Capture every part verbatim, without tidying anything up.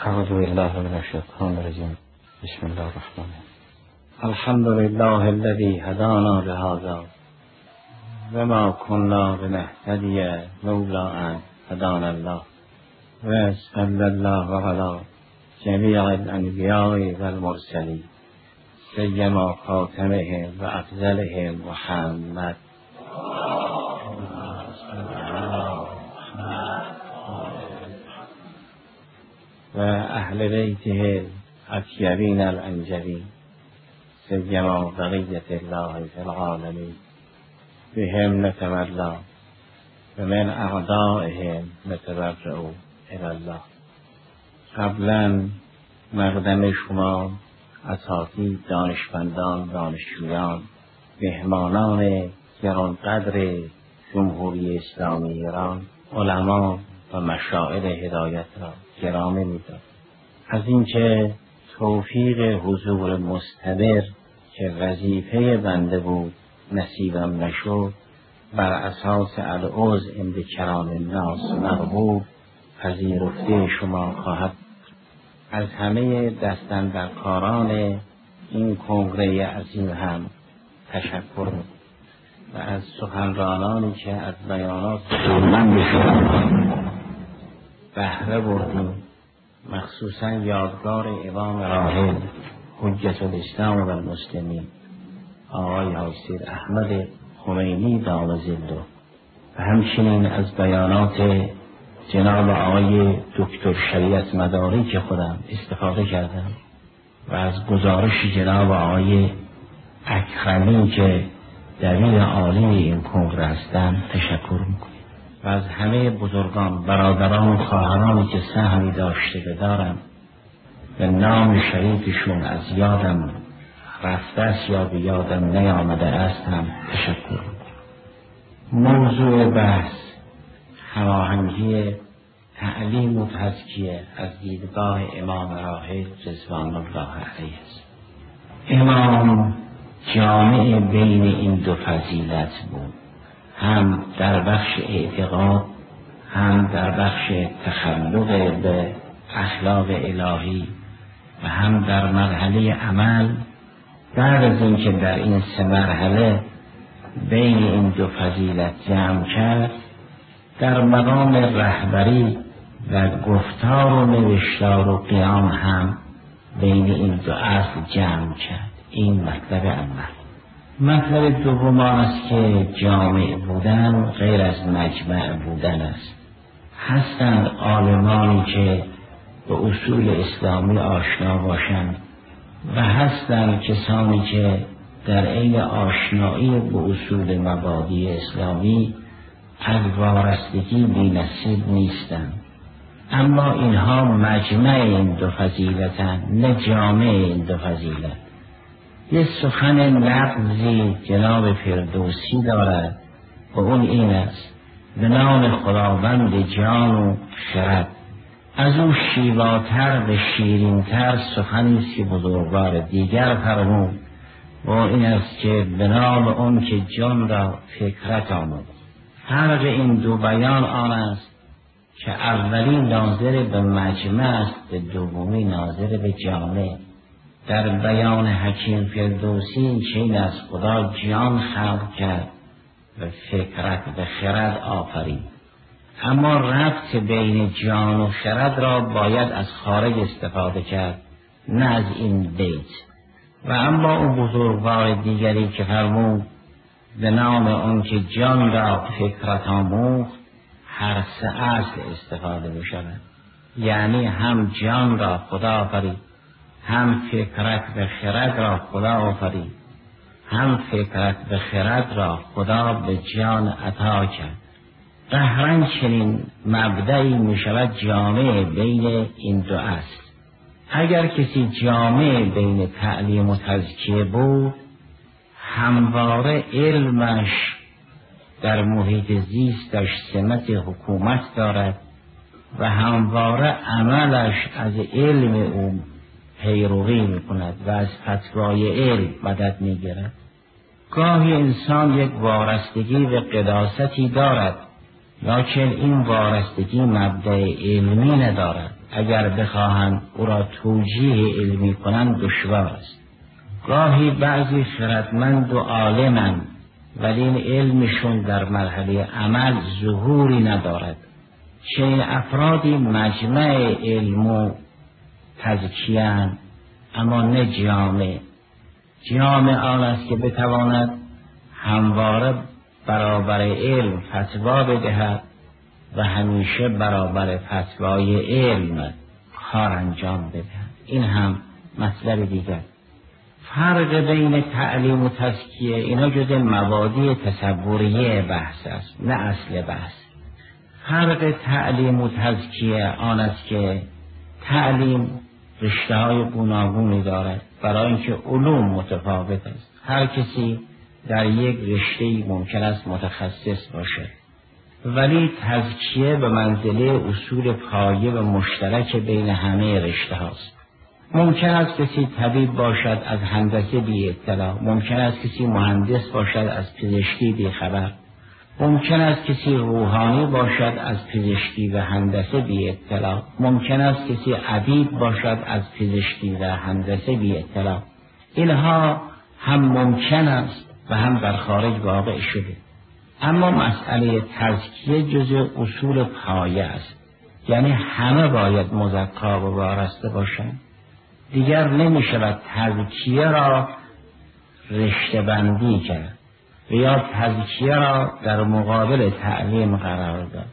اعوذ بالله من الشیطان الرجیم. بسم الله الرحمن الرحیم. الحمد لله الذي هدانا لهذا وما كنا لنهتدي لولا ان هدانا الله وصلی الله علی جمیع الانبیاء والمرسلین سیما خاتمهم و افضلهم محمد و اهل بیته اطیبین الانجبین سیما بقیة الله فی العالمین بهم نتولا و من اعدائهم نتبرأ الی الله. قبلا مقدم شما اساتید، دانشمندان، دانشجویان، مهمانان گرانقدر جمهوری اسلامی ایران، علما و مشایخ هدایت را گرامی می‌دارم. از اینکه توفیق حضور مستمر که وظیفه بنده بود نصیبم نشد، بر اساس العز عند کرام الناس مقبول پذیرفته شما خواهد. از همه دستاندرکاران این کنگره عظیم هم تشکر می‌کنم و از سخنرانانی که از بیانات من بهره بردیم، مخصوصا یادگار امام راحل حجت الاسلام و المسلمین آقای حاج سید احمد خمینی دام ظله و همچنین از بیانات جناب آقای دکتر شریعت مداری که خودم استفاده کردم و از گزارش جناب آقای اکرمی که دبیر عالی این کنگره هستند تشکر میکنم و از همه بزرگان، برادران و خواهرانی که سهمی داشته بدارم و نام شریفشون از یادم رفته است یا به یادم نیامده است هم تشکر میکنم. موضوع بحث هماهنگی تعلیم و تزکیه از دیدگاه امام راحل رضوان الله علیه است. امام جامع بین این دو فضیلت بود، هم در بخش اعتقاد هم در بخش تخلق به اخلاق الهی و هم در مرحله عمل. بعد از اینکه در این سه مرحله بین این دو فضیلت جمع کرد، در مقام رهبری و گفتار و نوشتار و قیام هم بین این دو اصل جمع کرد. این مطلب اول. مطلب دوم است که جامع بودن غیر از مجمع بودن است. هستند عالمانی که به اصول اسلامی آشنا باشند و هستند کسانی که در عین آشنایی به اصول مبادی اسلامی از وارستگی بی نصیب نیستند، اما اینها مجمع این دو فضیلتند نه جامع این دو فضیلت. یه سخن لفظی جناب فردوسی دارد و اون این است: به نام خداوند جان و خرد. از اون شیواتر و شیرینتر سخنی است که بزرگوار دیگر فرمود و این است که به نام اون که جان را فکرت آمد. فرق این دو بیان آن است که اولی ناظر به مجمع است و دومی ناظر به جامع. در بیان حکیم فردوسی چین از خدا جان خلق کرد و فکرت و خرد آفرید، اما ربط بین جان و خرد را باید از خارج استفاده کرد نه از این بیت. و اما اون بزرگوار دیگری که فرمود به نام اون که جان را فکرت آموخت، هر سه اصل استفاده می شود، یعنی هم جان را خدا آفرید، هم فکرت و خرد را خدا آفرید، هم فکرت و خرد را خدا به جان عطا کرد. قهرن چنین مبدعی می شود جامع بین این دو اصل. اگر کسی جامع بین تعلیم و تزکیه بود، همواره علمش در محیط زیستش سمت حکومت دارد و همواره عملش از علم او پیروی می کند و از فتوای علم مدد می گیرد. گاهی انسان یک وارستگی و قداستی دارد، لکن این وارستگی مبدأ علمی ندارد، اگر بخواهند او را توجیه علمی کنند دشوار است. گاهی بعضی خردمند و عالمند ولی این علمشون در مرحله عمل ظهوری ندارد. چنین افرادی مجمع علم و تزکیه‌اند اما نه جامع. جامع آن است که بتواند همواره برابر علم فتوا بدهد و همیشه برابر فتوای علم کار انجام بدهد. این هم مطلب دیگر. فرق بین تعلیم و تزکیه اینا جز مبادی تصوریه بحث است، نه اصل بحث. فرق تعلیم و تزکیه آن است که تعلیم رشته های گوناگونی دارد برای اینکه علوم متفاوت است. هر کسی در یک رشته‌ای ممکن است متخصص باشد، ولی تزکیه به منزله اصول پایه و مشترک بین همه رشته هاست. ممکن است کسی طبیب باشد از هندسه بی اطلاع، ممکن است کسی مهندس باشد از پزشکی بی خبر، ممکن است کسی روحانی باشد از پزشکی و هندسه بی اطلاع، ممکن است کسی ادیب باشد از پزشکی و هندسه بی اطلاع. اینها هم ممکن است و هم در خارج واقع شده. اما مسئله تزکیه جزء اصول پایه است، یعنی همه باید مزکا و وارسته باشند. دیگر نمی شود تزکیه را رشته بندی کرد و یا تزکیه را در مقابل تعلیم قرار داد.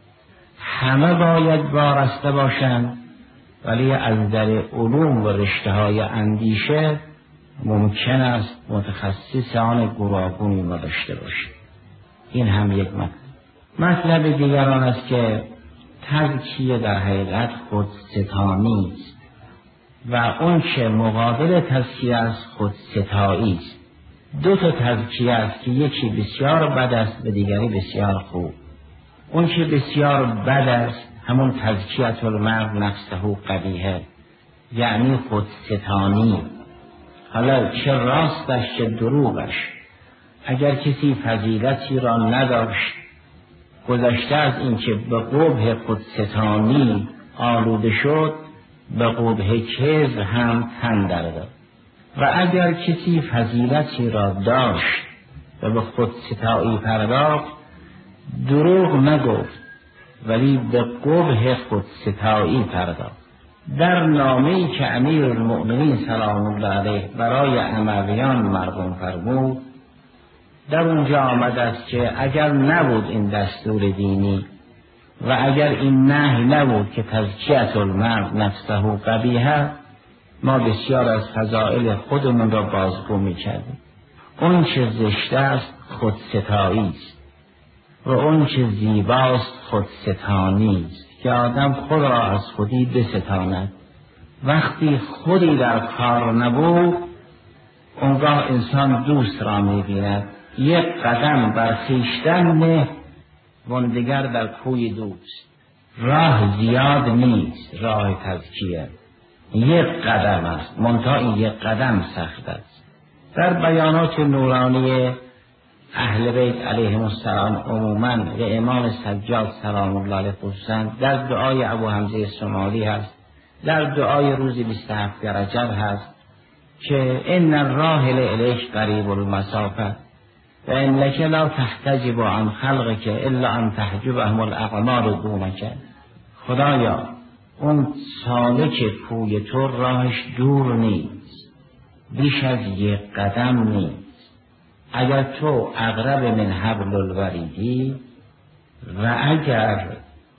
همه باید وارسته باشند، ولی از در علوم و رشته های اندیشه ممکن است متخصص آن گوناگونی ما داشته باشیم. این هم یک مطلب. مطلب دیگر آن است که تزکیه در حقیقت خود ستانی است و اون که مقابل تزکیه است خود ستایی است. دو تا تزکیه است که یکی بسیار بد است و دیگری بسیار خوب. اون که بسیار بد است همون تزکیه المرء نفسه قبیحه، یعنی خود ستانی. حالا چه راستش چه دروغش، اگر کسی فضیلتی را نداشت گذشته از این که به قبح خودستانی آلوده شد به قبح کذب هم تن در داد، و اگر کسی فضیلتی را داشت و به خودستایی پرداخت دروغ نگفت ولی به قبح خودستایی پرداخت. در نامه‌ای که امیرالمؤمنین سلام الله علیه برای امویان مرقوم فرمود در اونجا آمده است که اگر نبود این دستور دینی و اگر این نهی نبود که تزکیه المرء نفسه قبیحه، ما بسیار از فضائل خودمون را بازگو می‌کردیم. اون چه زشته است خودستایی است و اون چه زیباست خودستانی است که آدم خود را از خودی بستاند. وقتی خودی در کار نبود اونگاه انسان دوست را می‌بیند. یک قدم بر خویشتن نه وندگر در کوی دوست. راه زیاد نیست، راه تزکیه یک قدم است، منتها این یک قدم سخت است. در بیانات نورانی اهل بیت علیهم السلام عموما و امام سجاد سلام الله علیه خصوصا در دعای ابو حمزه سمالی هست، در دعای روز بیست و هفت رجب هست که ان الراحل الیک قریب المسافه و انک لا تحتجب عن خلقک الا ان تحجبهم الاقمار دونک. خدایا اون سالک کوی تو راهش دور نیست، بیش از یک قدم نیست. اگر تو اقرب من حبل الوریدی و اگر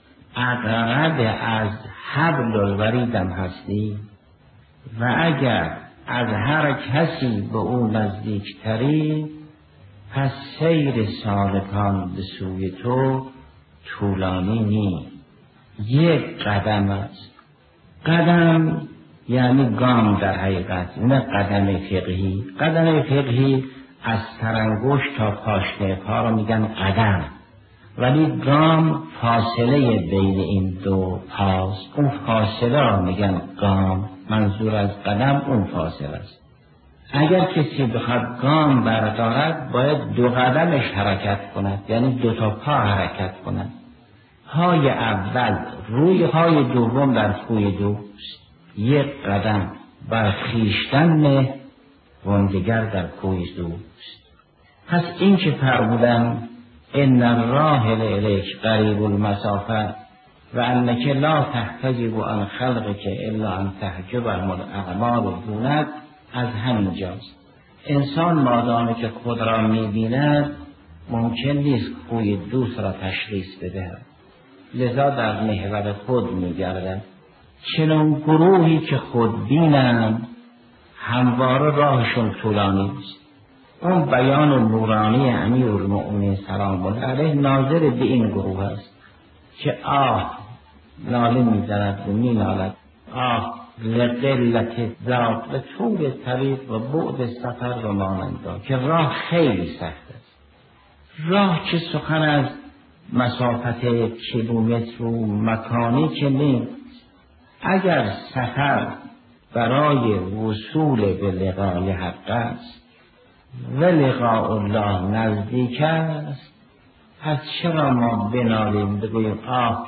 اقرب از حبل الوریدم هستی و اگر از هر کسی به اون نزدیکتری، پس سیر سالکان به سوی تو طولانی نیست، یک قدم است. قدم یعنی گام در حقیقت، نه قدم فقهی. قدم فقهی از سرانگشت تا پاشنه پا رو میگن قدم، ولی گام فاصله بین این دو پاست، اون فاصله رو میگن گام. منظور از قدم اون فاصله است. اگر کسی بخواد گام بردارد باید دو قدمش حرکت کند، یعنی دو تا پا حرکت کند. های اول روی های دوم در خوی دوست، یک قدم بر خویشتن نه وندگر در کوی دوست. پس این که فرمودن ان الراحل الیک قریب المسافه و انک لا تحتجب عن خلقک الا ان تحجب الاعمال دونک، از همینجاست. انسان مادامی که خود را می‌بیند ممکن نیست خوی دوست را تشخیص بدهد، لذا در محور خود می‌گردد. چنان گروهی که خود بینند همواره راهشون طولانی است. اون بیان نورانی امیرالمؤمنین سلام الله علیه ناظر به این گروه است که آه ناله می‌زند و می‌نالد، آه لقلت ذات و طول طریق و بعد سفر و مانندا، که راه خیلی سخت است. راه که سخن از مسافت کیلومتر و مکانی که نیست. اگر سفر برای وصول به لقای حق است و لقاء الله نزدیک است، پس چرا ما بنالیم بگوییم آه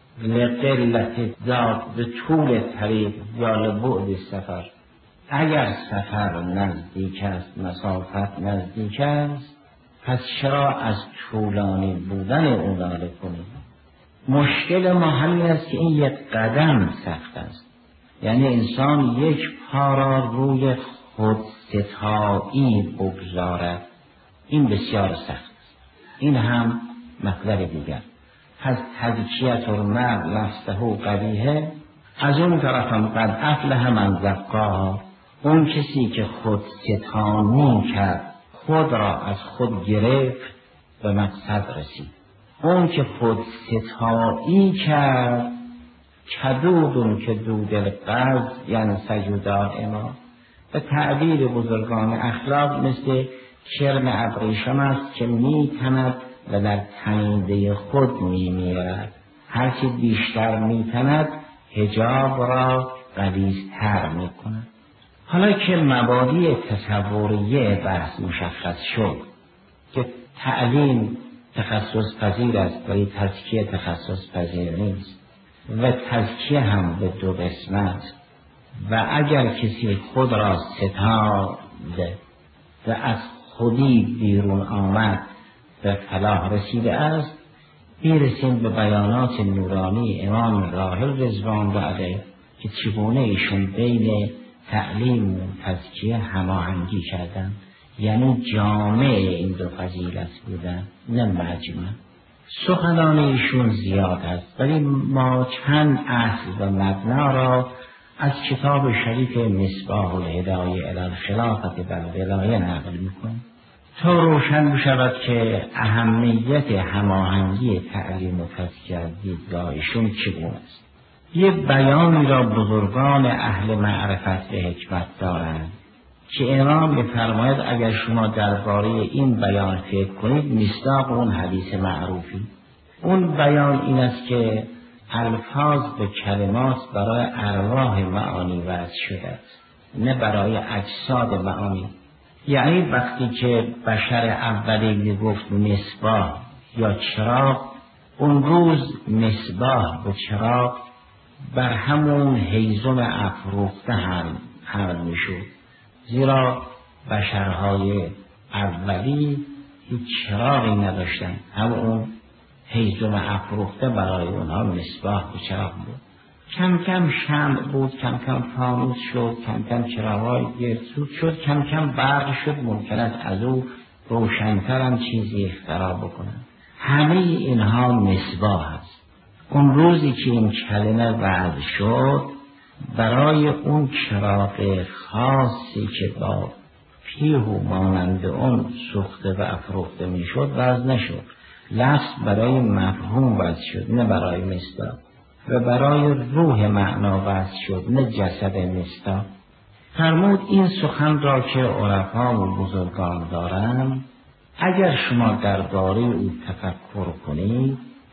لقلت ذات به طول طریق یا لبعد سفر؟ اگر سفر نزدیک است، مسافت نزدیک است، پس چرا از طولانی بودن اون ناله کنیم؟ مشکل ما همین است که این یک قدم سخت است. یعنی انسان یک پا را روی خودستایی بگذارد، این بسیار سخت است. این هم مطلب دیگر. از تزکیت المرء نفسه قبیحه، از اون طرف هم قد افلح من زکاها، اون کسی که خود ستانی کرد، خود را از خود گرفت به مقصد رسید. اون که خود ستایی کرد کدودون که دود القز یعنی سجودا اما، به تعبیر بزرگان اخلاق مثل کرم ابریشم است که می تند و در تنیده خود می میرد. هرچی بیشتر می تند حجاب را غلیظتر می کند. حالا که مبادی تصوریه بحث مشخص شد که تعلیم تخصص پذیر است ولی تزکیه تخصص پذیر نیست و تزکیه هم به دو قسمت، و اگر کسی خود را ستاده و از خودی بیرون آمد به فلاح رسیده است، میرسیم به بیانات نورانی امام راحل رضوان علیه که چگونه ایشون بین تعلیم و تزکیه هماهنگی کردن، یعنی جامع این دو فضیلت بودن نه مجمع. سخنان ایشون زیاد است ولی ما چند اصل و مبنا را از کتاب شریف مصباح الهدایه الی الخلافة والولایه نقل میکنیم تا روشن بشود که اهمیت هماهنگی تعلیم و تزکیه از دیدگاه ایشون چگونه است. یه بیانی را بزرگان اهل معرفت به حکمت دارند که امام می‌فرماید اگر شما درباره این بیان فکر کنید مصداق اون حدیث معروفی. اون بیان این است که الفاظ به کلمات برای ارواح معانی وضع شده است نه برای اجساد معانی. یعنی وقتی که بشر اولی میگفت مصباح یا چراغ، اون روز مصباح و چراغ بر همون هیزم افروخته هم حمل میشد، زیرا بشرهای اولی هیچ چراغی نداشتن، هم اون هیزم افروخته برای اونها مصباح و چراغ بود. کم کم شمع بود، کم کم فانوس شد، کم کم چراغ‌های گردسوز شد، کم کم برق شد، ممکن است از او روشن‌تر هم چیزی اختراع بکنن. همه اینها مصباح است. اون روزی که این کلمه وضع شد برای اون چراغ خاصی که با پیه و مانند اون سوخته و افروخته میشد وضع نشد. لفظ برای مفهوم وضع شد نه برای مصداق، و برای روح معنا وضع شد نه جسد مصداق. فرمود این سخن را که عرفا و بزرگان دارند اگر شما درباره او تفکر کنید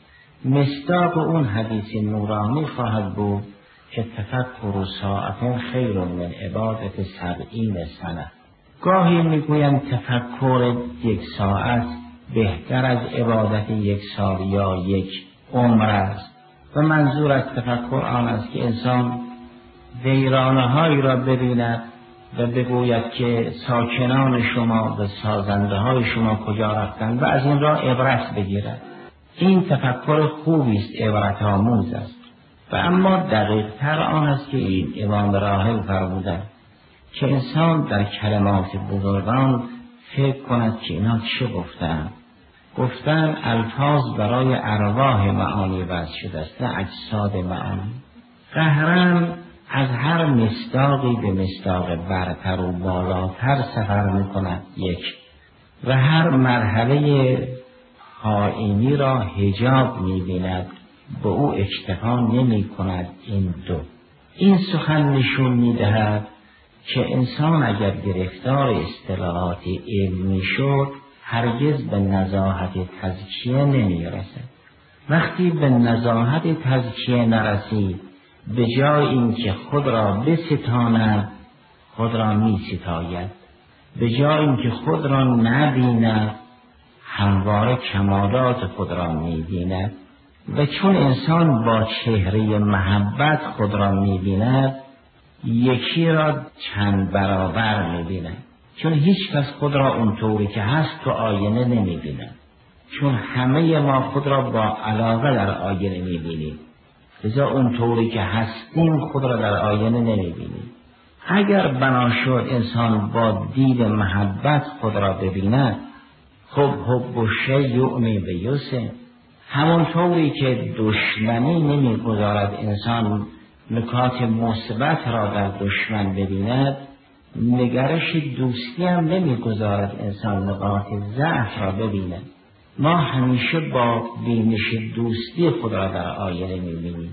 مصداق اون حدیث نورانی خواهد بود که تفکر ساعت خیر من عبادت سبعین سنه. گاهی میگویم تفکر یک ساعت بهتر از عبادت یک سال یا یک عمر است و منظور از تفکر آن است که انسان ویرانه‌هایی را ببیند و بگوید که ساکنان شما و سازنده های شما کجا رفتند و از این را عبرت بگیرد. این تفکر خوبی است، عبرت آموز است. و اما دقیق تر آن است که این امام راحل فرمودند که انسان در کلمات بزرگان فکر کند که اینا چه گفتند. گفتن الفاظ برای ارواح معانی وضع شده است، نه اجساد معانی. قهرن از هر مصداقی به مصداق برتر و بالاتر سفر می کند یک، و هر مرحله آیینی را حجاب می بیند، به او اکتفا نمی کند. این دو این سخن نشون می دهد که انسان اگر گرفتار اصطلاحات علمی شد هرگز به نزاهت تزکیه نمی رسد. وقتی به نزاهت تزکیه نرسید، به جای اینکه خود را بستاند خود را می ستاید، به جای اینکه خود را نبیند همواره کمالات خود را می بیند. و چون انسان با چهره محبت خود را می بیند، یکی را چند برابر می بیند. چون هیچ کس خود را اونطوری که هست تو آینه نمی بیند، چون همه ما خود را با علاقه در آینه می بینیم، لذا اونطوری که هستیم خود را در آینه نمی بینیم. اگر بنا شد انسان با دید محبت خود را ببیند، خب حب و شیء به یوسف، همونطوری که دشمنی نمی گذارد انسان نکات مثبت را در دشمن ببیند، نگرش دوستی هم نمی گذارد انسان نقاط ضعف را ببیند. ما همیشه با بینش دوستی خود را در آینه می بینیم،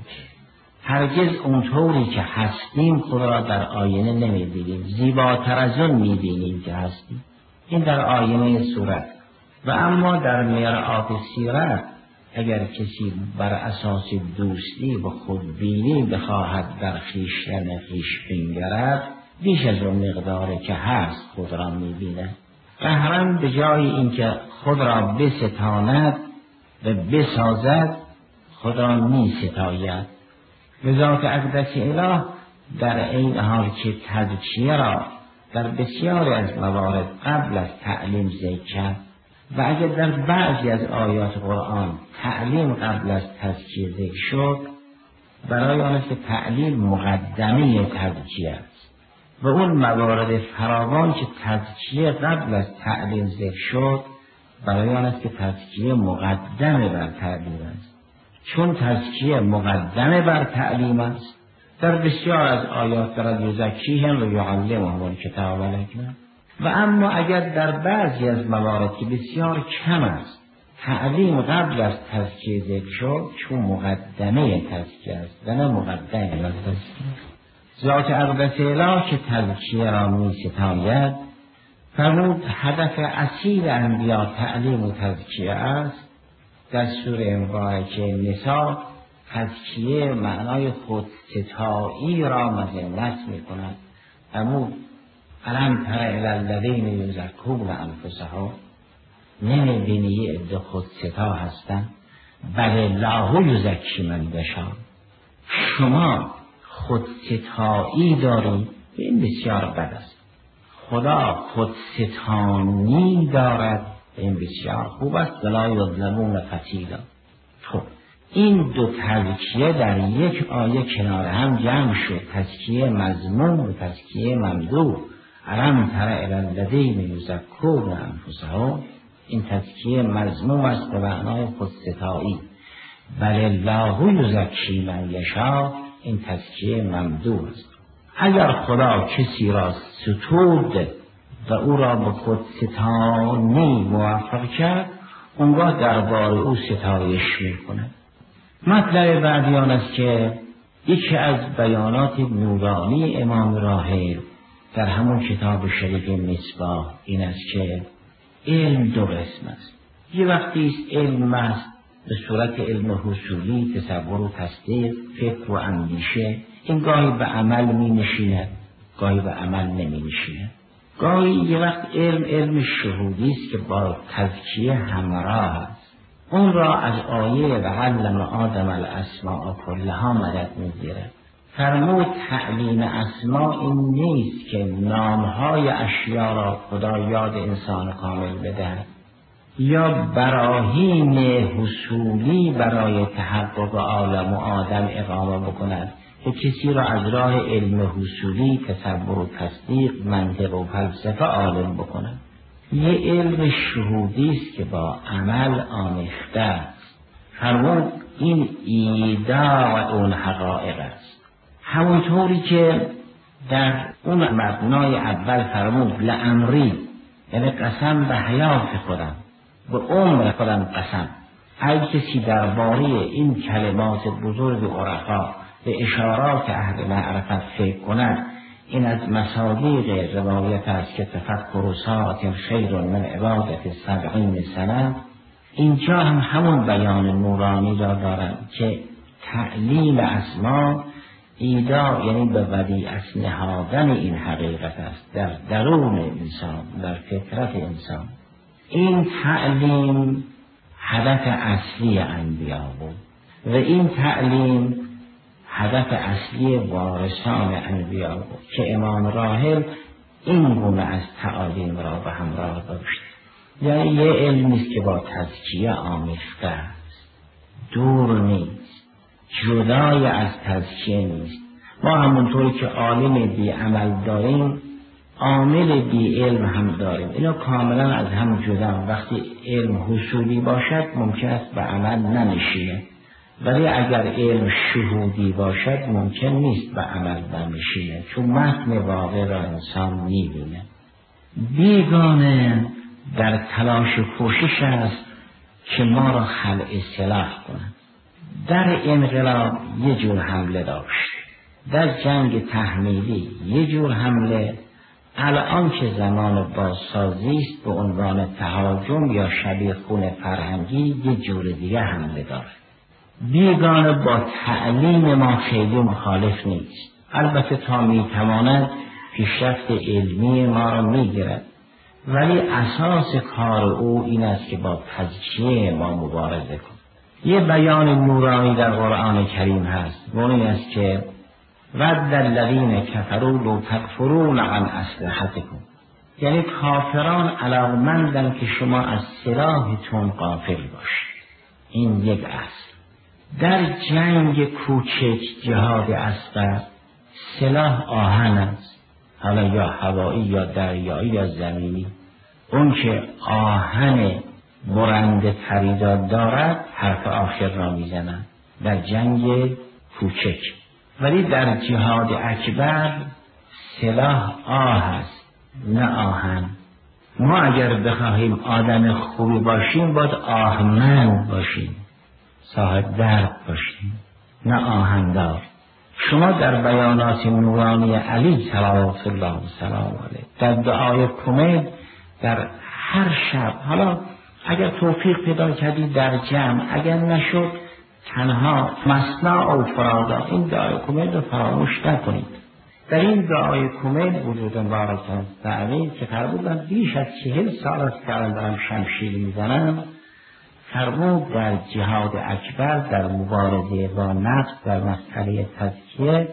هرگز اونطوری که هستیم خود را در آینه نمی بینیم، زیباتر از اون می بینیم که هستیم. این در آینه صورت. و اما در مرآت سیرت اگر کسی بر اساس دوستی و خودبینی بخواهد در خویشتن خویش بنگرد، بیش از اون مقداری که هست خود را می بیند. قهرن به جای اینکه خود را بستاند و بسازد خود را می ستاید. به ذات اقدس اله در این حال که تزکیه را در بسیاری از موارد قبل از تعلیم ذکر کرد و اگر در بعضی از آیات قرآن تعلیم قبل از تزکیه ذکر شد، برای آن است که تعلیم مقدمه تزکیه است و اون موارد فراوان که تزکیه قبل از تعلیم ذکر شد برای آن است که تزکیه مقدمه بر تعلیم است. چون تزکیه مقدمه بر تعلیم است، در بسیار از آیات دارد یزکیهم و یعلمهم الکتاب والحکمة. و اما اگر در بعضی از موارد که بسیار کم است تعلیم قبل از تزکیه ذکر شد، چون مقدمه تزکیه است و نه مقدمه بر تزکیه. ذات اقدس اله که تزکیه را می ستاید فرمود هدف اصیل انبیا تعلیم و تزکیه است. در سوره مبارکه نساء تزکیه معنای خودستایی را مذمت می کند. فرمود الم تر الی الذین یزکون انفسهم، نمی بینی یه عده خودستا هستن؟ بل الله یزکی من یشاء، شما خودستایی دارید، این بسیار بد است. خدا خودستانی دارد، این بسیار خوب است. ولا یظلمون فتیلا. خب این دو تزکیه در یک آیه کنار هم جمع شد، تزکیه مذموم و تزکیه ممدوح. الم تر الی الذین یزکون انفسهم، این تزکیه مذموم است به معنای خودستایی. بل الله یزکی من یشاء، این تزکیه ممدوح است. اگر خدا کسی را ستود و او را به خودستانی موفق کرد، اونگاه درباره او ستایش می‌کند. مطلب بعدی آن است که یکی از بیانات نورانی امام راحل در همون کتاب شریف مصباح این است که علم دو قسم است. یه وقتی است علم است به صورت علم حصولی، تصور و تصدیق، فکر و اندیشه، این گاهی به عمل می نشیند، گاهی به عمل نمی نشیند. گاهی یه وقت علم علم شهودی است که با تزکیه همراه است. اون را از آیه و علم آدم الاسماء کلها مدد میگیره. فرمود تعلیم اسما این نیست که نامهای اشیا را خدا یاد انسان کامل بدهد یا براهین حصولی برای تحقق عالم و آدم اقامه بکند که کسی را از راه علم حصولی، تصور و تصدیق، منطق و فلسفه عالم بکند. یه علم شهودی است که با عمل آمیخته است. فرمود این ایداع اون حقایق است. همونطوری که در اون مبنای اول فرمود لعمری، یعنی قسم به حیات خودم، به عمر خودم قسم. هر کسی درباره این کلمات بزرگ عرفا به اشارات اهل معرفت فکر کند، این از مصادیق روایت است که تفکر ساعت خیر من عبادت سبعین سنه. اینجا هم همون بیان نورانی را دارند که تعلیم اسما ایدا، یعنی به ودیعت نهادن این حقیقت است در درون انسان، در فطرت انسان. این تعلیم هدف اصلی انبیا بود و این تعلیم هدف اصلی وارثان انبیا بود که امام راحل این گونه از تعالیم را به همراه داشت. یعنی یه علمی است که با تزکیه آمیخته است، دور نیست، جدای از تزکیه نیست. ما همونطوری که عالم بی عمل داریم، عامل بی علم هم داریم. اینا کاملا از هم جدا. وقتی علم حصولی باشد ممکن است به عمل ننشینه، ولی اگر علم شهودی باشد ممکن نیست به عمل ننشینه، چون متن واقع را انسان می‌بینه. بیگانه در تلاش و کوشش است که ما را خلع سلاح کنند. در انقلاب یه جور حمله داشت، در جنگ تحمیلی یه جور حمله، الان که زمان بازسازی است به عنوان تهاجم یا شبیه خون فرهنگی یه جور دیگه حمله داره. بیگانه با تعلیم ما خیلی مخالف نیست، البته تا میتواند پیشرفت علمی ما را میگیرد، ولی اساس کار او این است که با تزکیه ما مبارزه کند. یه بیان نورانی در قرآن کریم هست و این است که ود الذین کفروا لو تکفرون عن اسلحتکم، یعنی کافران علاقمندند که شما از سلاحتون غافل باشید. این یک اصل. در جنگ کوچک جهاد اصغر سلاح آهن است، حالا یا هوایی یا دریایی یا زمینی. اون که آهن برنده تریداد دارد حرف آخر را میزند در جنگ کوچک، ولی در جهاد اکبر سلاح آه است نه آهن. ما اگر بخواهیم آدم خوبی باشیم باید آهمند باشیم، صاحب درد باشیم، نه آهندار. شما در بیانات نورانی علی صلوات الله و سلام علیه در دعای کمد در هر شب، حالا اگر توفیق پیدا کردی در جمع، اگر نشد تنها مثنا و فرادا، این دعای کمد رو فراموش نکنید. در این دعای کمد وجود مبارک است علی که فرمودن بیش از چهل سال است که دارم شمشیر میزنم، فرمود در جهاد اکبر در مبارزه با نفس در مسئله تزکیه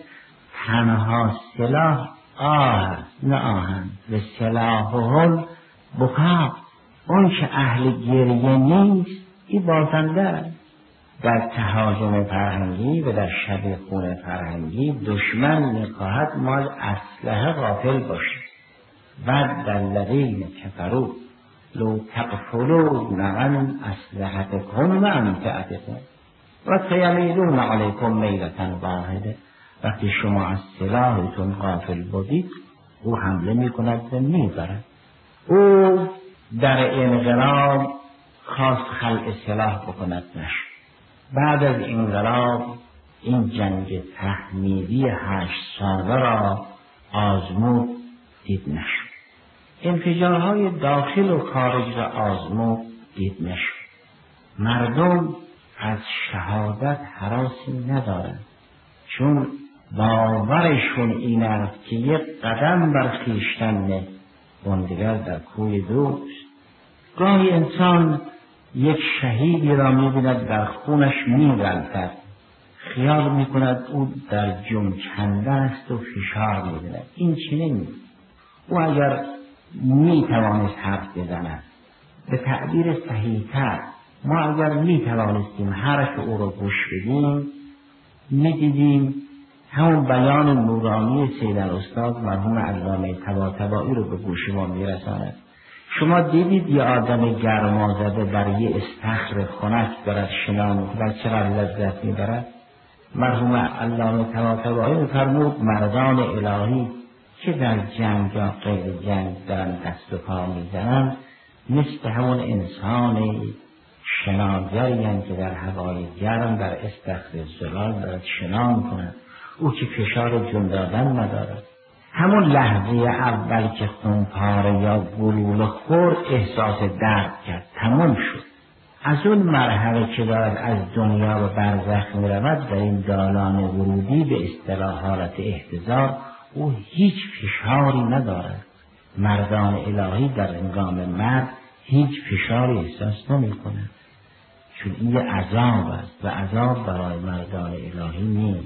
تنها سلاح آه نه آهن و سلاحهم بکا. اون که اهل گریه نیست این بازنده است. در تهاجم فرهنگی و در شب خون فرهنگی دشمن میخواهد ما از اسلحه غافل باشیم. ود الذین کفروا لو تغفلون عن اسلحتکم و امتعتکم و سیمیلون علیکم میلة واحده. وقتی شما از سلاحتون غافل بودید او حمله میکند و میبرد. او در انقلاب خواست خلع سلاح بکند، نشد. بعد از انقلاب این جنگ تحمیلی هشت ساله را آزمود، دید نشد. انفجارهای داخل و خارج را آزمود، دید نشد. مردم از شهادت هراسی ندارند، چون باورشون این است که یک قدم بر خویشتن نه، بندگر در کوی دوست. گاهی انسان یک شهیدی را می‌بیند در خونش می‌غلطد، خیال می‌کند او در جم کنده است و فشار می‌بیند. این چنین نیست. او اگر می‌توانست حرف بزند، به تعبیر صحیح‌تر ما اگر می‌توانستیم حرف او را گوش بدیم، می‌دیدیم همون بیان نورانی سید الاستاد مرحوم علامه طباطبایی رو به گوش ما می‌رساند. شما دیدید یه آدم گرمازده در یه استخر خنک دارد شنا می‌کند چقدر لذت می‌برد؟ مرحوم علامه طباطبایی می‌فرمود مردان الهی که در جنگ یا غیر جنگ دارن دست و پا می‌زنند مثل همون انسان شناگری که در هوای گرم در استخر زلال دارد شنا می‌کند. او که فشار جون دادن ندارد. همون لحظه اول که خونپاره یا گلوله خورد احساس درد کرد، تمام شد. از اون مرحله که دارد از دنیا به برزخ می رود در این دالان ورودی به اصطلاح حالت احتضار او هیچ فشاری ندارد. مردان الهی در هنگام مرگ هیچ فشاری احساس نمی کنند، چون این عذاب است و عذاب برای مردان الهی نیست.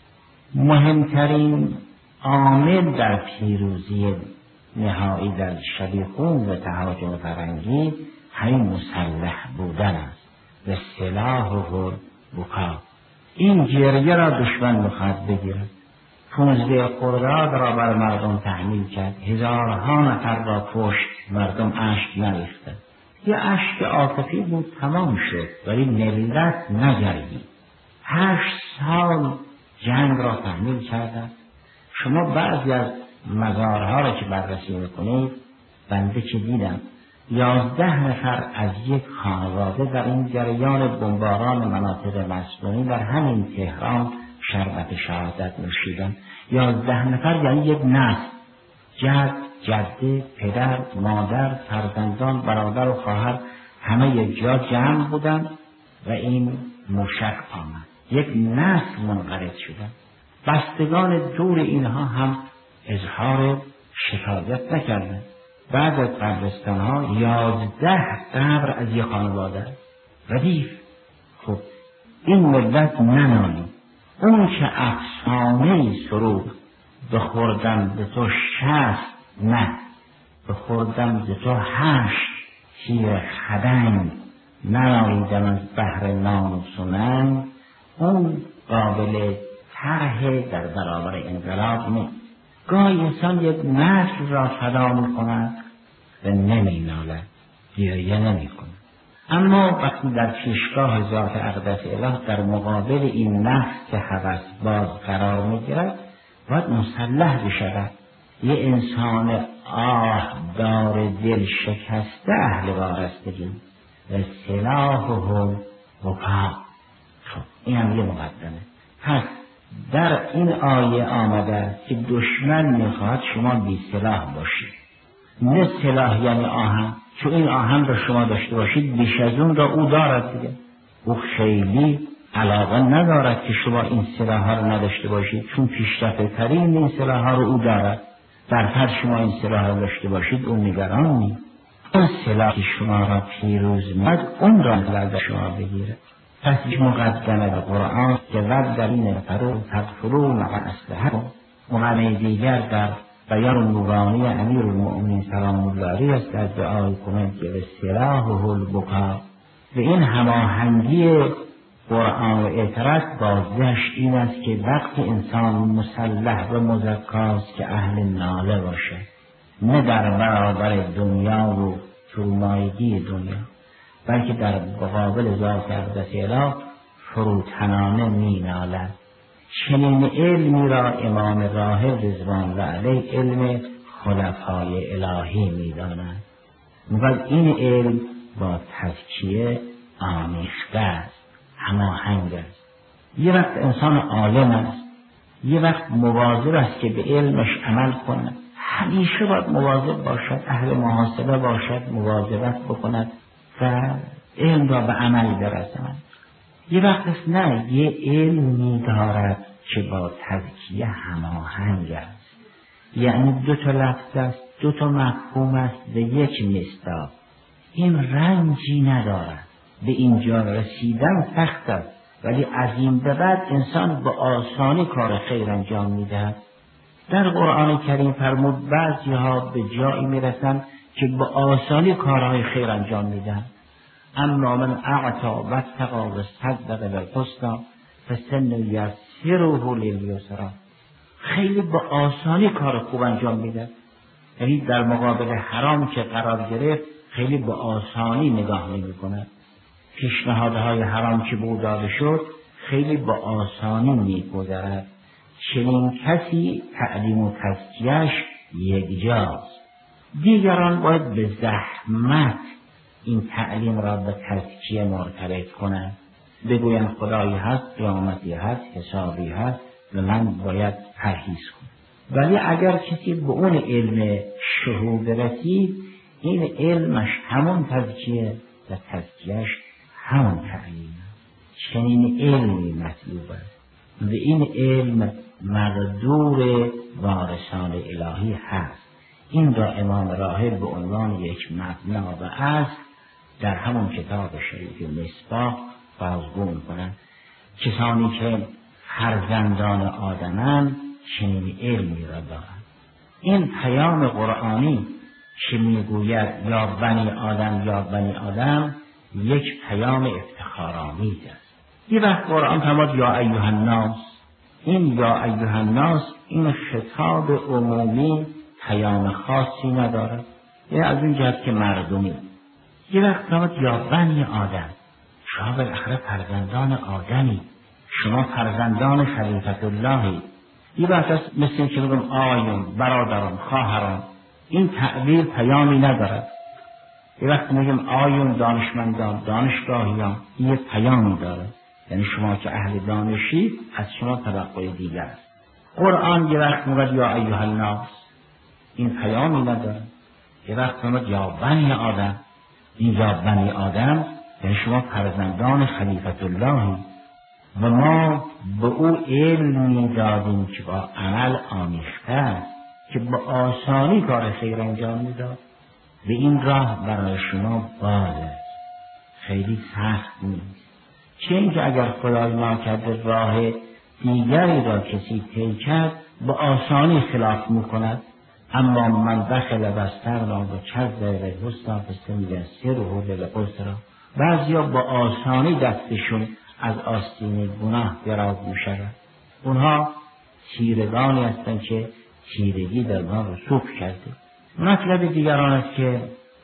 مهمترین عامل در پیروزی نهایی در شبیخون و تهاجم فرنگی همین مسلح بودن است و سلاح و بکا. این گریه را دشمن می‌خواد بگیرد. پونزده خرداد را بر مردم تحمیل کرد، هزارها نفر را کشت، مردم اشک نریختند. یه اشک عاطفی بود، تمام شد، ولی ملت نجرید. هشت سال جنگ را تحمیل کردند. شما بعضی از مزارها را که بررسی میکنید، بنده که دیدم یازده نفر از یک خانواده در این جریان بمباران مناطق مسکونی در همین تهران شربت شهادت نوشیدند. یازده نفر یعنی یک نسل، جد، جده، پدر، مادر، فرزندان، برادر و خواهر همه یک جا جمع بودند و این موشک آمد. یک نسل منقرض شدند. بستگان دور اینها هم اظهار شکایت نکردند. بعد از قبرستان ها یازده قبر از یک خانواده ردیف. خب این ملت ننالی. اون که افسانه سرود بخوردم ز تو شست نه، بخوردم ز تو هشت تیر خدنگ، ننالیدم از بحر ناموس و ننگ، اون قابل طرح در برابر انقلاب نیست. گاهی انسان یک نسل را فدا می کند و نمی نالد، گریه نمی کند. اما وقتی در پیشگاه ذات اقدس اله در مقابل این نفس که هوس باز قرار می گیرد باید مسلح بشود. یه انسان آه دار دل شکسته اهل وارستگی و سلاح و وفا. خب این هم یه مقدمه. پس در این آیه آمده که دشمن میخواد شما بی سلاح باشید. نه سلاح یعنی آهن، چون این آهن را شما داشته باشید بیش از اون را او دارد دیگه. او خیلی علاقه ندارد که شما این سلاح ها را نداشته باشید، چون پیشرفته ترین این سلاح ها را او دارد. برتر شما این سلاح را داشته باشید اون نگران نیست. اون سلاح که شما را پیروز می‌کند اون را در شما بگیره. پس یک مقدمه به قرآن که ود در این فرو تغفرون مع اسلحه، معنی دیگر در بیان نورانی امیر المؤمنین سلام الله علیه است از دعای کنند که به سلاح و البکا. و این هماهنگی قرآن و اعتراض بازدهش این است که وقتی انسان مسلح و مزکاست که اهل ناله باشه، نه در برابر دنیا و فرومایگی دنیا، بلکه در مقابل ذات اقدس اله فروتنانه می نالد. چنین علمی را امام راهب رضوان الله علیه علم خلفای الهی می داند. و این علم با تزکیه آمیخته است، هماهنگ است. یه وقت انسان عالم است، یه وقت مواظب است که به علمش عمل کند. همیشه باید مواظب باشد، اهل محاسبه باشد، مواظبت بکند و علم را به عمل برساند. یه وقت است نه، یه علمی دارد که با تزکیه هماهنگ است، یعنی دو تا لفظ است، دو تا مفهوم است و یک مصداق. این رنجی ندارد، به اینجا رسیدن سخت است، ولی از این به بعد انسان به آسانی کار خیر انجام می‌دهد. در قرآن کریم فرمود بعضی ها به جایی میرسند که به آسانی کارهای خیر انجام میدن. اما من اعطا و اتقی و صدق بالحسنی فسنیسره للیسری، خیلی به آسانی کار خوب انجام میده. یعنی در مقابل حرام که قرار گرفت خیلی به آسانی نگاه نمی‌کند. پیشنهادهای حرام که به او داده شد خیلی به آسانی می‌گذرد. چنین کسی تعلیم و تزکیه‌اش یکجاست. دیگران باید به زحمت این تعلیم را به تزکیه مرتبط کنند. بگویم خدایی هست، قیامتی هست، حسابی هست و من باید پرهیز کنم. ولی اگر کسی به اون علم شهود رسید، این علمش همون تزکیه و تزکیهش همون تعلیم. چنین علمی مطلوب است و این علم مقدور وارثان الهی هست. این را امام راحل به عنوان یک مبنا و اصل در همون کتاب شریف مصباح بازگو می‌کنند. کسانی که فرزندان آدمند چنین علمی را دارند. این پیام قرآنی که میگوید یا بنی آدم یا بنی آدم یک پیام افتخارآمیز است. یه وقت قرآن فرمود یا ایها الناس، این یا ایها الناس این خطاب عمومی پیام خاصی ندارد، یه از این جهت که مردمی. یه وقت فرمود یا بنی آدم، شما بالاخره فرزندان آدمی، شما فرزندان خلیفت اللهی. یه وقت است مثل این که بگم آقایون، برادران، خواهران، این تعبیر پیامی ندارد. یه وقت میگم آقایون دانشمندان، دانشگاهیان، این یه پیامی دارد، یعنی شما که اهل دانشید از شما توقع دیگر است. قرآن یه وقت میگه یا ایها الناس، این پیامی ندارد. یه وقت میگه یا بنی آدم، این یا بنی آدم یعنی شما فرزندان خلیفت اللهی و ما به او علمی دادیم که با عمل آمیخته است که با آسانی کار خیر انجام میداد. به این راه برای شما باز است، خیلی سخت نیست. چه اینکه اگر خدای ناکرده راه دیگری را کسی طی کرد با آسانی خلاف میکند. اما من دخل بسترنا و کذب بالحسنی فسنیسره للعسری، بعضیا با آسانی دستشون از آستین گناه دراز می‌شود. اونها تیرگانی هستند که تیرگی در ما رسوخ کرده. مطلب دیگران است که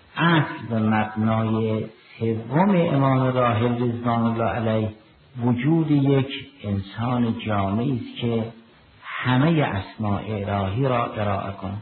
اصل و مبنای سوم امام راحل رضوان الله علیه وجود یک انسان جامعی است که همه اسماء الهی را ارائه کند.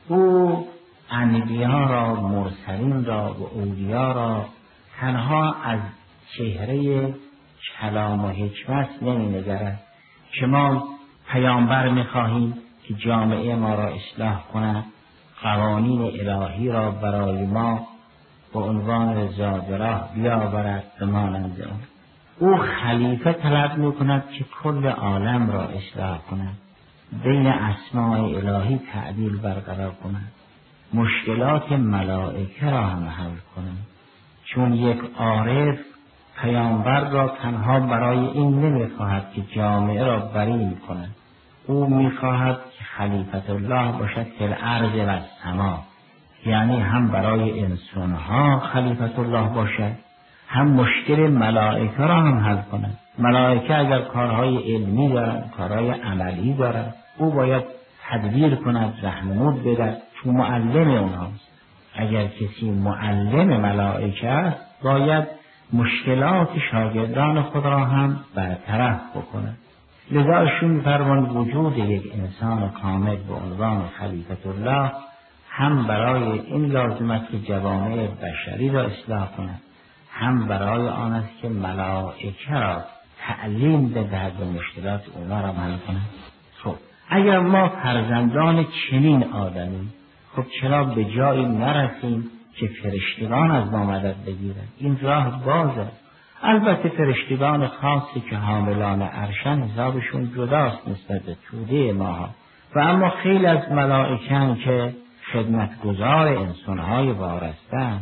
او انبیا را، مرسلین را و اولیا را تنها از چهره کلام و حکمت نمی نگرد که ما پیامبر می خواهیم که جامعه ما را اصلاح کند، قوانین الهی را برای ما به عنوان رضا راه بیاورد به مانند اون. او خلیفه طلب می کند که کل عالم را اصلاح کند، بین اسماء الهی تعدیل برقرار کند، مشکلات ملائکه را هم حل کند. چون یک عارف پیامبر را تنها برای این نمیخواهد که جامعه را بری کند، او میخواهد که خلیفت الله باشد فی الارض و السما، یعنی هم برای انسانها خلیفت الله باشد، هم مشکل ملائکه را هم حل کند. ملائکه اگر کارهای علمی دارند، کارهای عملی دارند، او باید تدبیر کند، راهنمود بدهد، چون معلم اونهاست. اگر کسی معلم ملائکه است باید مشکلات شاگردان خود را هم برطرف بکند. لذا ایشون فرمود وجود یک انسان کامل به عنوان خلیفت الله هم برای این لازم است که جوامع بشری را اصلاح کند، هم برای آن است که ملائکه را تعلیم بدهد و مشکلات اونا را حل کند. خب اگر ما فرزندان چنین آدمی، خب چرا به جایی نرسیم که فرشتگان از ما مدد بگیرند؟ این راه باز است. البته فرشتگان خاصی که حاملان عرشن حسابشون جداست نسبت به توده ماها، و اما خیلی از ملائکه که خدمتگزار انسانهای وارستند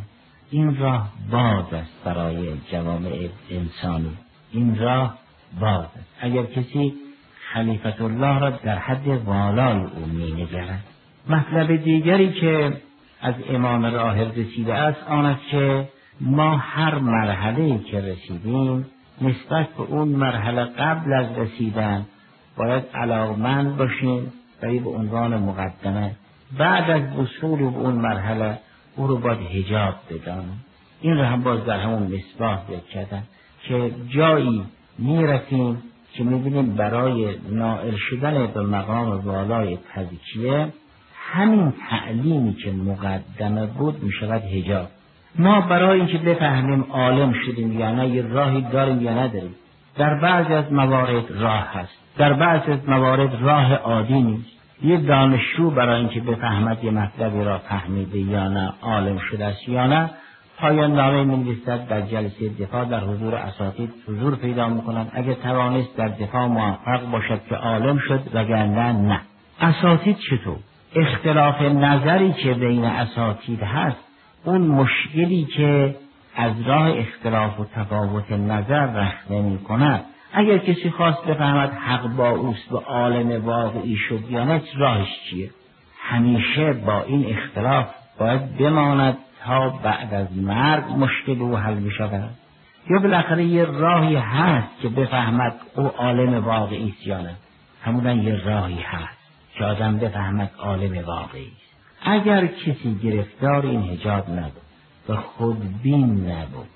این راه باز است برای جوامع انسانی، این راه باز است. اگر کسی خلیفت الله را در حد والای او می‌نگرد. مطلب دیگری که از امام راهب رسیده است آن است که ما هر مرحله‌ای که رسیدیم نسبت به اون مرحله قبل از رسیدن باید علاقمند باشیم برای به عنوان مقدمه. بعد از وصول به اون مرحله او رو باید حجاب بدانیم. این رو هم باز در همون مصباح ذکر کردن که جایی میرسیم که میبینیم برای نائل شدن به مقام والای تزکیه همین تعلیمی که مقدمه بود میشود حجاب. ما برای اینکه بفهمیم عالم شدیم یا نه یه راهی داریم یا نداریم. در بعضی از موارد راه هست، در بعضی از موارد راه عادی نیست. یه دانشجو برای اینکه بفهمد یه مطلبی را فهمیده یا نه، عالم شده است یا نه، پایان نامه می‌نویسد، در جلسه دفاع در حضور اساتید حضور پیدا می‌کنند. اگر توانست در دفاع موفق باشد که عالم شد، وگرنه نه. اساتید چطور؟ اختلاف نظری که بین اساتید هست، اون مشکلی که از راه اختلاف و تفاوت نظر رخ نمی‌کند، اگر کسی خواست بفهمد حق با اوست و عالم واقعی شد یا نه، راهش چیه؟ همیشه با این اختلاف باید بماند تا بعد از مرگ مشکل او حل بشود، یا بالاخره یه راهی هست که بفهمد او عالم واقعی است یا نه. همونا یه راهی هست که آدم بفهمد عالم واقعی است. اگر کسی گرفتار این حجاب نبود و خودبین نبود،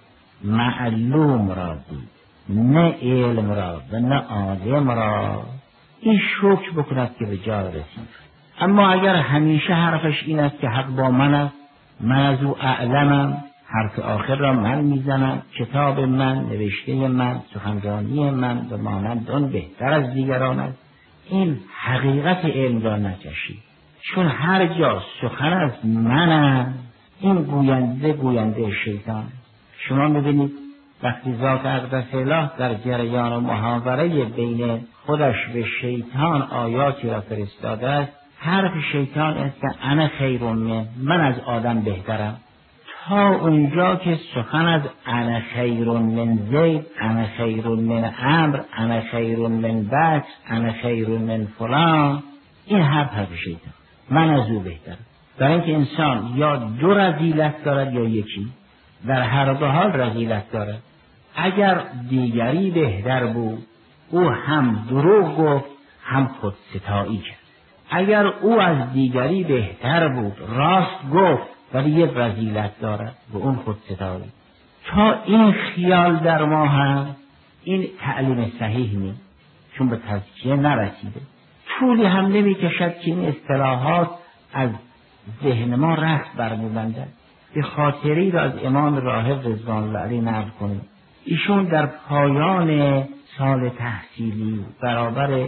معلوم را دید، نه علم را و نه عالم را، این شکر بکند که به جای رسید. اما اگر همیشه حرفش این است که حق با من است، من از او اعلمم، حرف آخر را من میزنم، کتاب من، نوشته من، سخنرانی من و مانند آن بهتر از دیگران است، این حقیقت علم را نچشید. چون هر جا سخن از منم، این گوینده گوینده شیطان. شما میبینید وقتی ذات اقدس الله در جریان محاوره بین خودش و شیطان آیاتی را فرستاده است، حرف شیطان است که انا خیر من، من از آدم بهترم. تا اونجا که سخن از انا خیر من زید، انا خیر من عمرو، انا خیر من بکر، انا خیر من فلان، این حرف حرف شیطان، من از او بهترم. برای اینکه انسان یا دو رذیلت دارد یا یکی، در هر دو حال رذیلت دارد. اگر دیگری بهتر بود، او هم دروغ گفت هم خودستایی کرد. اگر او از دیگری بهتر بود، راست گفت ولی یه رذیلت دارد و اون خودستایی. تا این خیال در ما هم، این تعلیم صحیح نیست، چون به تزکیه نرسیده. طولی هم نمی کشد که این اصطلاحات از ذهن ما رخت برمی‌بندد. به خاطری را از امام راهب رضوان الله علیه نقل کنیم. ایشون در پایان سال تحصیلی برابر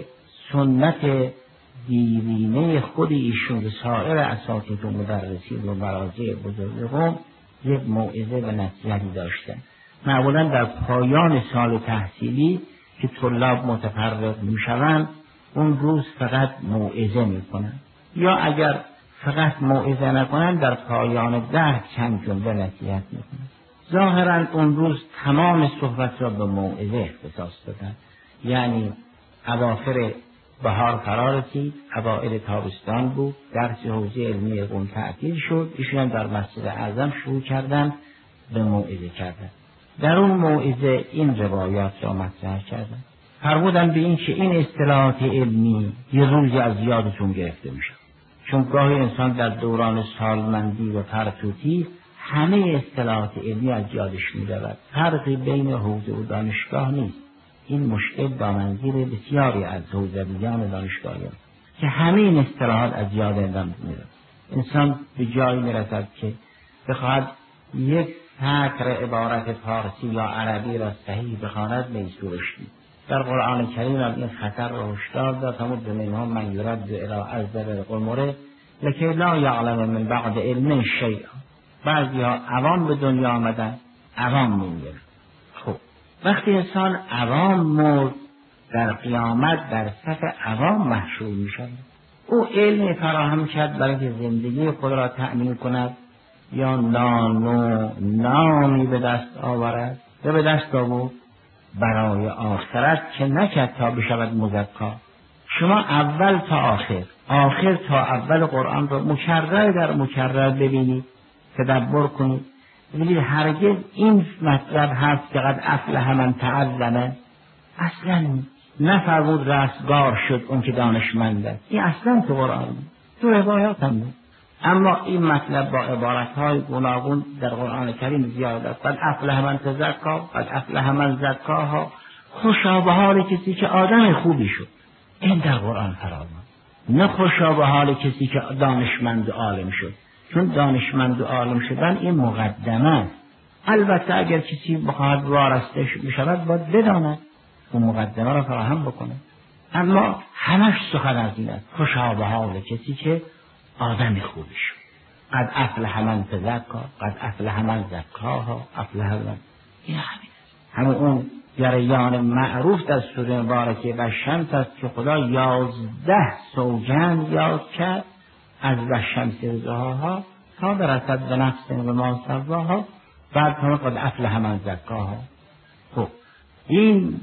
سنت دیرینه خود ایشون و سایر اساتید و مدرسین و مراجع بزرگ قوم یک موعظه و نصیحتی داشتن. معمولا در پایان سال تحصیلی که طلاب متفرق میشوند، اون روز فقط موعظه میکنن، یا اگر فقط موعظه نکنن در پایان درس چند جمله نصیحت میکنن. ظاهرا اون روز تمام صحبت را به موعظه اختصاص دادن. یعنی اواخر بهار فرا رسید، اوائل تابستان بود، درس حوزه علمی قم تعطیل شد، ایشون در مسجد اعظم شروع کردن به موعظه کردن. در اون موعظه این روایات را مطرح کردن. فرمودن به این که این اصطلاحات علمی یه روزی از یادتون گرفته میشه، چون گاهی انسان در دوران سالمندی و پرتوتی همه اصطلاحات علمی از یادش میرود. فرقی بین حوزه و دانشگاه نیست. این مشکل دامنگیر بسیاری از حوزویان دانشگاهیان که همه این اصطلاحات از یاد آدم میرود. انسان به جایی میرسد که بخواهد یک سطر عبارت فارسی یا عربی را صحیح بخواند میسورش دید. در قرآن کریم هم این خطر را هشدار داد. فرمود منهم من یرد الی ازدر القمر لکی لا یعلم من بعد علم شیئا. بعضی ها عوام به دنیا آمدن، عوام میمیرن. خب وقتی انسان عوام مرد، در قیامت در صف عوام محشور میشد. او علم فراهم کرد برای که زندگی خود را تأمین کند، یا نان و نامی به دست آورد و به دست آورد برای آخرت که نکرد تا بشود مزکا. شما اول تا آخر، آخر تا اول قرآن رو مکرر در مکرر ببینید، تدبر کنید، ببینید هرگز این مطلب هست که قد افلح من تعلم اصلا نفرمود رستگار شد اون که دانشمنده. این اصلا تو قرآن، تو روایات هم بود. اما این مطلب با عبارتهای گوناگون در قرآن کریم زیاد است. قد افلح من تزکا، قد افلح من زکاها. خوشا به حال کسی که آدم خوبی شد. این در قرآن فرامد. نه خوشا به حال کسی که دانشمند و عالم شد، چون دانشمند و عالم شدن این مقدمه است. البته اگر کسی بخواهد وارسته بشود باید بداند اون مقدمه را فراهم بکنه، اما همش سخن از این است. خوشا به حال کسی که آدم خوبی شد. قد افلح من تزکا، قد افلح من زکاها، افلح من. این همین همه اون جریان معروف در سوره مبارکه و شمس است که خدا یازده سوگند یاد کرد از و شمس ضحاها تا برسد به نفس و ما سواها، بعد هم قد افلح من زکاها. خب این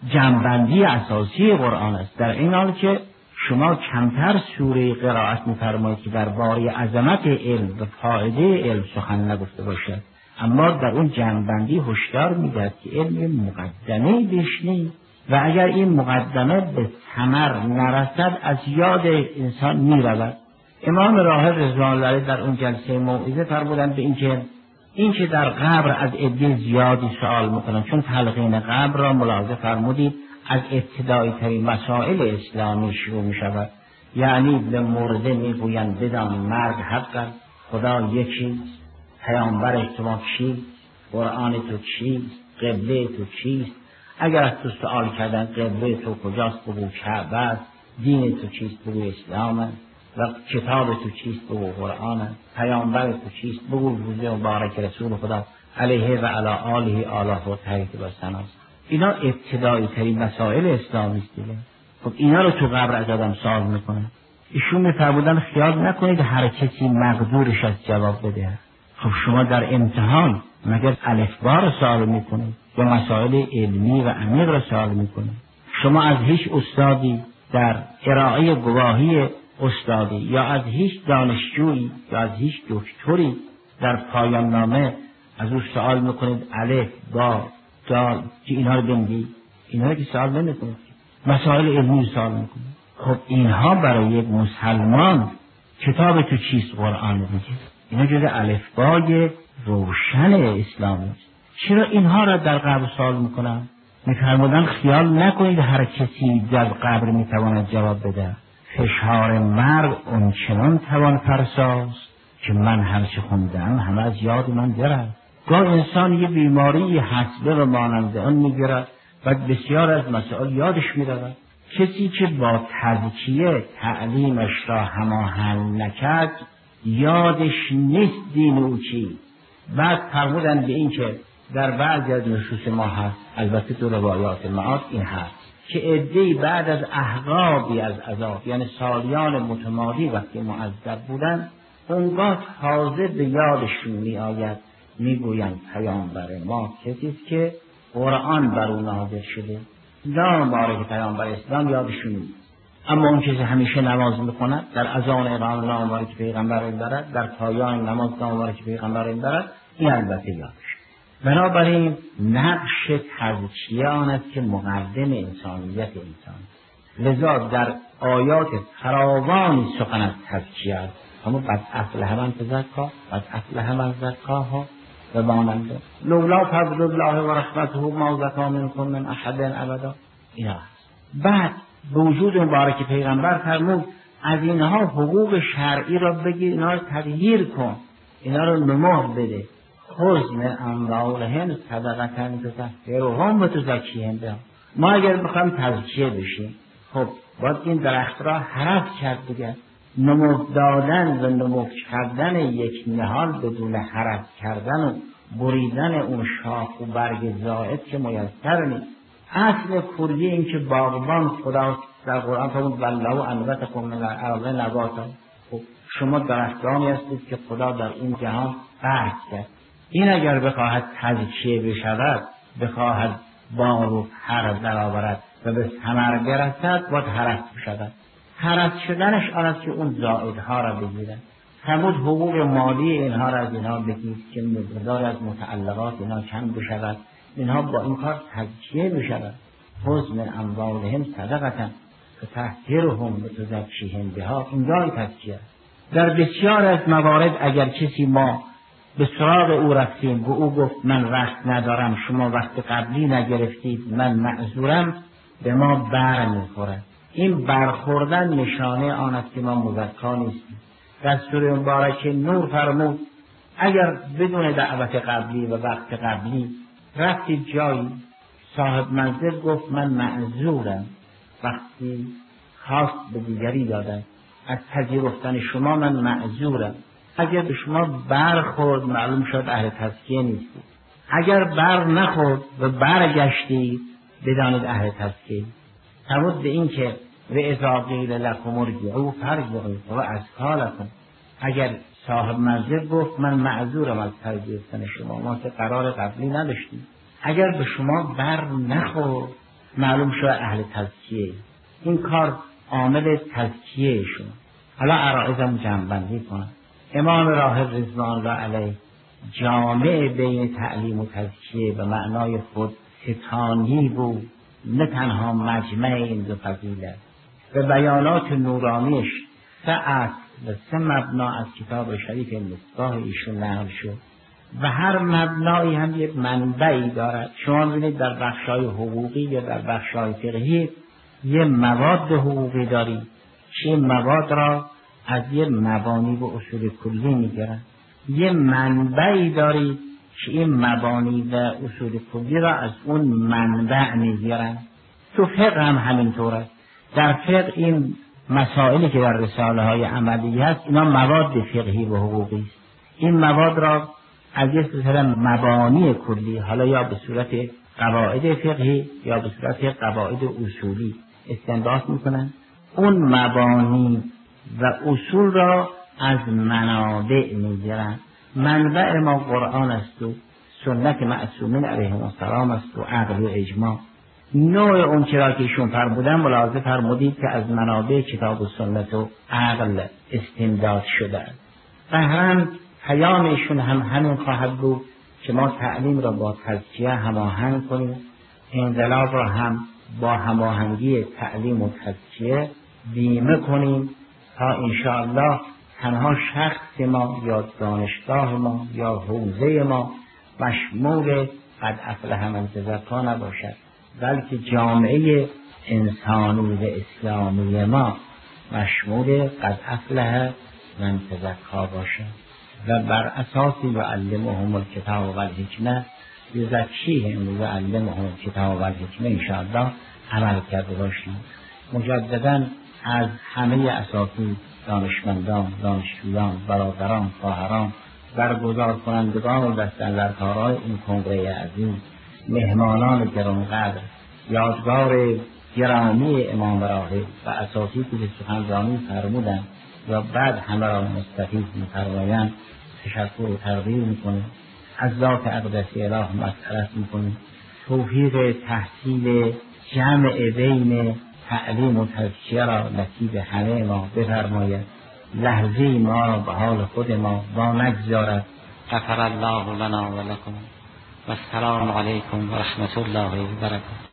جنبندی اساسی قرآن است، در این حال که شما کمتر سوره قرائت می‌فرمایید که درباره عظمت علم و فایده علم سخن نگفته باشد، اما در اون جنبندی هشدار می‌دهد که علم مقدمه بیش نیست و اگر این مقدمه به ثمر نرسد از یاد انسان می‌رود. امام راهب رضوان الله علیه در اون جلسه موعظه فرمودند به اینکه این که در قبر از عده زیادی سوال میکنن، چون تلقین قبر را ملاحظه فرمودید از ابتدایی ترین مسائل اسلامی شروع می شود. یعنی به مرده می گویند بدان مرگ حق است، خدا یکیست، پیامبر تو چیست، قرآن تو چیست، قبله تو چیست. اگر از تو سوال کردن قبله تو کجاست بگو کعبه است، دین تو چیست بگو اسلام است و کتاب تو چیست بگو قرآن است، پیامبر تو چیست بگو روز مبارک رسول خدا علیه و علی آله آلاف و تحریک و سناست. اینا ابتدایی ترین مسائل اسلامی است دیگه. خب اینا رو تو قبر از آدم سوال میکنن. ایشون میفرمودن خیال نکنید هر کسی مقدورش از جواب بده. خب شما در امتحان مگر الفبا رو سوال میکنید یا مسائل علمی و عمیق رو سوال میکنید؟ شما از هیچ استادی در ارائه گواهی استادی یا از هیچ دانشجویی یا از هیچ دکتری در پایان نامه از او سوال میکنید الف با دال که اینها رو بنگی؟ اینها رو که سوال نمیکنید، مسائل علمی سوال میکنید. خب اینها برای یک مسلمان کتاب تو چیست قرآن دیگه، اینا جز الفبای روشن اسلامی است. چرا اینها را در قبر سوال میکنن؟ میفرمودن خیال نکنید هر کسی در قبر میتواند جواب بده. فشار مرگ اون چنان توان فرساز که من هرچه خوندم همه از یاد من برد. گاه انسان یه بیماری حسبه و ماننده آن میگیرد و بسیار از مسائل یادش میرود. کسی که با تزکیه تعلیمش را هماهنگ نکرد یادش نیست دین او چی. بعد فرمودن به این که در بعضی از نصوص ما هست، البته تو روایات معاد این هست که عده‌ای بعد از احقابی از عذاب، یعنی سالیان متمادی وقتی معذب بودن، اونگاه تازه به یادشون می آید، می گویند پیامبر ما کسی است که قرآن بر او نازل شده. نام مبارک پیامبر اسلام یادشون نیست، اما اون کسی همیشه نماز میکند، در اذان اقامت نام مبارک پیغمبر این برد، در پایان نماز نام مبارک پیغمبر این برد، این البته یادش. بنابراین نقش تزکیه آن است که مقدم انسانیت انسان. لذا در آیات فراوانی سخن از تزکیه است. اما قد افلح من تزکا، قد افلح من زکاها و ماننده. لولا فضل الله و رحمته ما زکا منکم من احد ابدا. اینا بعد به وجود مبارک پیغمبر فرمود از اینها حقوق شرعی را بگیر، اینا را تطهیر کن، اینا را نماه بده. خذ اموالهم صدقة تطهرهم و تزکیهم بها. ما اگر بخوایم تزکیه بشیم، خب باید این درخت را حرف کرد دیگه. نمود دادن و نمود کردن یک نهال بدون حرف کردن و بریدن اون شاخ و برگ زائد که میسر نیست. اصل کلی این که باغبان خدا در قرآن فرمود والله انبتکم من الارض نباتا، خب شما درختانی هستید که خدا در این جهان بحث کرد. این اگر بخواهد تزکیه بشود، بخواهد بار و پر درآورد و به ثمر برسد، باید حرس بشود. حرس شدنش آن است که اون زائدها را بگیرد. ثمود حقوق مالی اینها را از اینها بگید که مقدار از متعلقات اینها کم بشود، اینها با این کار تزکیه بشود. خذ من اموالهم صدقة تطهرهم و تزکیهم بها، اینجای تزکیه. در بسیار از موارد اگر کسی ما به سراغ او رفتیم و او گفت من وقت ندارم، شما وقت قبلی نگرفتید، من معذورم، به ما بر میخورد. این برخوردن نشانه آن است که ما مزکا نیستیم. دستور مبارک نور فرمود اگر بدون دعوت قبلی و وقت قبلی رفتید جایی، صاحب منزل گفت من معذورم، وقتی خواست به دیگری دادن از پذیرفتن شما من معذورم، اگر به شما برخورد معلوم شد اهل تزکیه نیستید. اگر بر نخورد و برگشتید بدانید اهل تزکیه. تمود به این که و اذا قیل لکم ارجعوا فارجعوا و ازکی لکم، اگر صاحب منزل گفت من معذورم از پذیرفتن شما، ما که قرار قبلی نداشتیم، اگر به شما بر نخورد معلوم شد اهل تزکیه. این کار عامل تزکیه شما. حالا عرائضم جمع‌بندی کنم. امام راهب رضوان الله علیه جامع بین تعلیم و تزکیه به معنای خود ستانی بود، نه تنها مجمع این دو فضیلت. و بیانات نورانیش سه اصل و سه مبنا از کتاب شریف مصباح ایشون نقل شد و هر مبنایی هم یک منبعی دارد. شما ببینید در بخشای حقوقی یا در بخشای فقهی یه مواد حقوقی دارید که این مواد را از یه مبانی و اصول کلی میگیرن. یه منبعی دارید که این مبانی و اصول کلی را از اون منبع میگیرن. تو فقه هم همینطور است. در فقه این مسائلی که در رساله های عملی هست اینا مواد فقهی و حقوقی است. این مواد را از یک سلسله مبانی کلی، حالا یا به صورت قواعد فقهی یا به صورت قواعد اصولی استنباط میکنن. اون مبانی و اصول را از منابع میگیرن. منبع ما قرآن است و سنت معصومین علیهم السلام است و عقل و اجماع. نوع اون چرا که ایشون فرمودن ملاحظه فرمودید که از منابع کتاب و سنت و عقل استمداد شده. قهرن پیام ایشون هم همین خواهد بود که ما تعلیم را با تزکیه هماهنگ کنیم، انقلاب را هم با هماهنگی تعلیم و تزکیه بیمه کنیم تا انشاءالله تنها شخص ما یا دانشگاه ما یا حوزه ما مشمول قد افلح من تزکی نباشد، بلکه جامعه انسانی و اسلامی ما مشمول قد افلح من تزکی باشد و بر اساس یعلمهم الکتاب و الحکمه یزکیهم و یعلمهم الکتاب و الحکمه انشاءالله عمل کرده باشیم. مجددا از همه اساتید، دانشمندان، دانشجویان، برادران، خواهران، برگزار کنندگان و دستاندرکاران این کنگره عظیم، مهمانان گرانقدر، یادگار گرامی امام راهب و اساتیدی که سخنرانی فرمودند و بعد همه را مستفید می‌فرمایند تشکر و تقدیر می‌کنیم. از ذات اقدسی اله مسئلت می‌کنیم توفیق تحصیل جمع بین تعلیم و تزکیه را نصیب همه ما بفرماید. لحظه ما را به حال خود ما با نگذارد. غفر الله لنا و لکم و السلام علیکم و رحمت الله و برکاته.